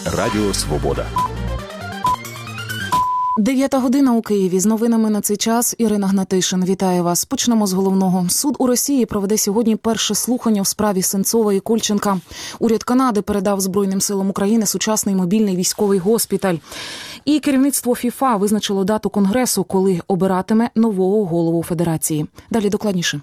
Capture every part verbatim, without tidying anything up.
Радіо Свобода. Дев'ята година у Києві. З новинами на цей час Ірина Гнатишин. Вітаю вас. Почнемо з головного. Суд у Росії проведе сьогодні перше слухання в справі Сенцова і Кольченка. Уряд Канади передав Збройним силам України сучасний мобільний військовий госпіталь. І керівництво ФІФА визначило дату Конгресу, коли обиратиме нового голову Федерації. Далі докладніше.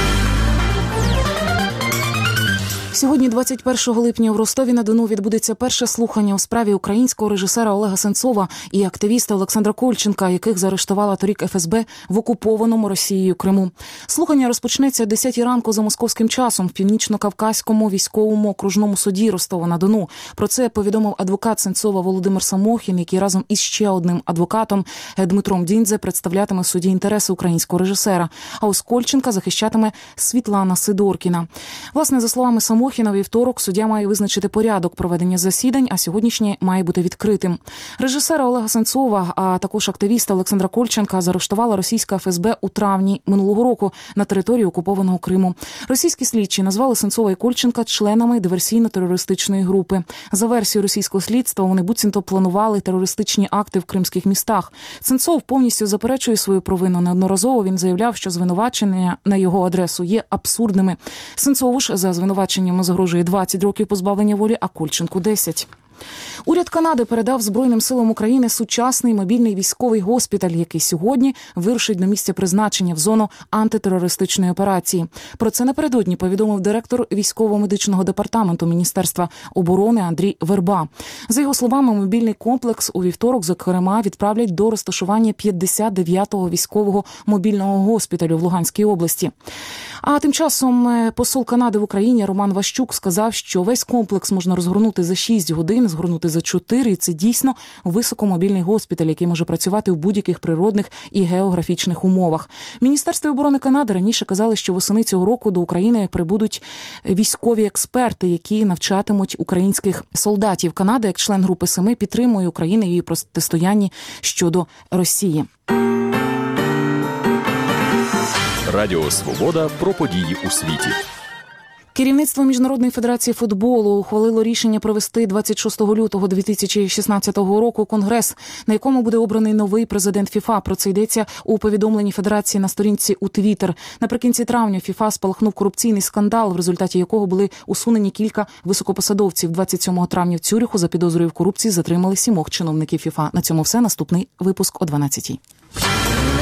Сьогодні, двадцять першого липня, в Ростові-на-Дону відбудеться перше слухання у справі українського режисера Олега Сенцова і активіста Олександра Кольченка, яких заарештувала торік еф ес бе в окупованому Росією Криму. Слухання розпочнеться о десятій ранку за московським часом в Північно-Кавказькому військовому окружному суді Ростова-на-Дону. Про це повідомив адвокат Сенцова Володимир Самохін, який разом із ще одним адвокатом Дмитром Діндзе представлятиме в суді інтереси українського режисера. А ось Кольченка захищатиме Світлана Сидоркіна. Власне, за словами Самохіна, на вівторок суддя має визначити порядок проведення засідань, а сьогоднішнє має бути відкритим. Режисера Олега Сенцова, а також активіста Олександра Кольченка заарештувала російська еф ес бе у травні минулого року на території окупованого Криму. Російські слідчі назвали Сенцова і Кольченка членами диверсійно-терористичної групи. За версією російського слідства, вони буцімто планували терористичні акти в кримських містах. Сенцов повністю заперечує свою провину. Неодноразово він заявляв, що звинувачення на його адресу є абсурдними. Сенцову ж за звинуваченням загрожує двадцять років позбавлення волі, а Кольченку – десять. Уряд Канади передав Збройним силам України сучасний мобільний військовий госпіталь, який сьогодні вирушить до місця призначення в зону антитерористичної операції. Про це напередодні повідомив директор військово-медичного департаменту Міністерства оборони Андрій Верба. За його словами, мобільний комплекс у вівторок, зокрема, відправлять до розташування п'ятдесят дев'ятого військового мобільного госпіталю в Луганській області. А тим часом посол Канади в Україні Роман Ващук сказав, що весь комплекс можна розгорнути за шість годин, згорнути за чотири, і це дійсно високомобільний госпіталь, який може працювати в будь-яких природних і географічних умовах. В Міністерстві оборони Канади раніше казали, що восени цього року до України прибудуть військові експерти, які навчатимуть українських солдатів. Канада, як член Групи Семи, підтримує Україну в її протистоянні щодо Росії. Радіо Свобода про події у світі. Керівництво Міжнародної федерації футболу ухвалило рішення провести двадцять шостого лютого дві тисячі шістнадцятого року конгрес, на якому буде обраний новий президент ФІФА. Про це йдеться у повідомленні федерації на сторінці у Твіттер. Наприкінці травня ФІФА спалахнув корупційний скандал, в результаті якого були усунені кілька високопосадовців. двадцять сьомого травня в Цюриху за підозрою в корупції затримали сімох чиновників ФІФА. На цьому все. Наступний випуск о дванадцятій.